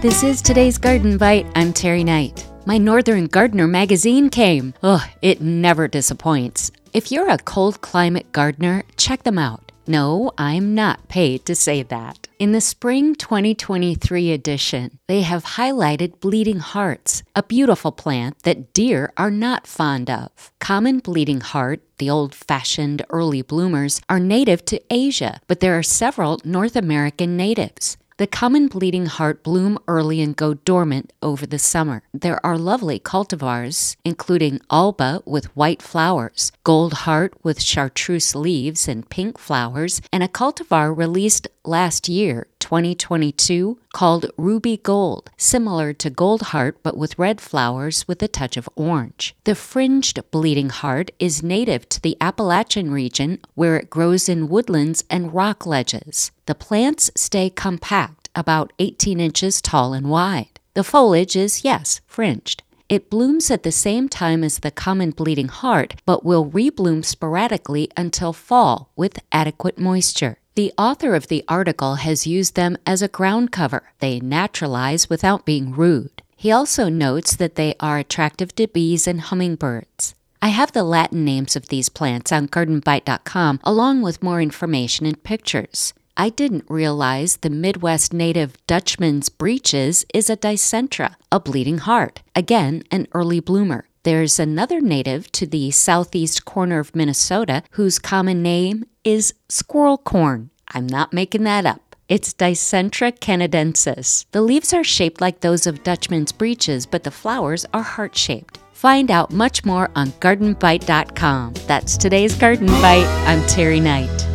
This is today's Garden Bite. I'm Terry Knight. My Northern Gardener magazine came. It never disappoints. If you're a cold climate gardener, check them out. No, I'm not paid to say that. In the spring 2023 edition, they have highlighted bleeding hearts, a beautiful plant that deer are not fond of. Common bleeding heart, the old-fashioned early bloomers, are native to Asia, but there are several North American natives. The common bleeding heart bloom early and go dormant over the summer. There are lovely cultivars, including Alba with white flowers, Gold Heart with chartreuse leaves and pink flowers, and a cultivar released last year, 2022, called Ruby Gold, similar to Gold Heart but with red flowers with a touch of orange. The fringed bleeding heart is native to the Appalachian region where it grows in woodlands and rock ledges. The plants stay compact, about 18 inches tall and wide. The foliage is, yes, fringed. It blooms at the same time as the common bleeding heart, but will rebloom sporadically until fall with adequate moisture. The author of the article has used them as a ground cover. They naturalize without being rude. He also notes that they are attractive to bees and hummingbirds. I have the Latin names of these plants on gardenbite.com along with more information and pictures. I didn't realize the Midwest native Dutchman's breeches is a dicentra, a bleeding heart, again an early bloomer. There's another native to the southeast corner of Minnesota whose common name is squirrel corn. I'm not making that up. It's Dicentra canadensis. The leaves are shaped like those of Dutchman's breeches, but the flowers are heart-shaped. Find out much more on gardenbite.com. That's today's Garden Bite. I'm Terry Knight.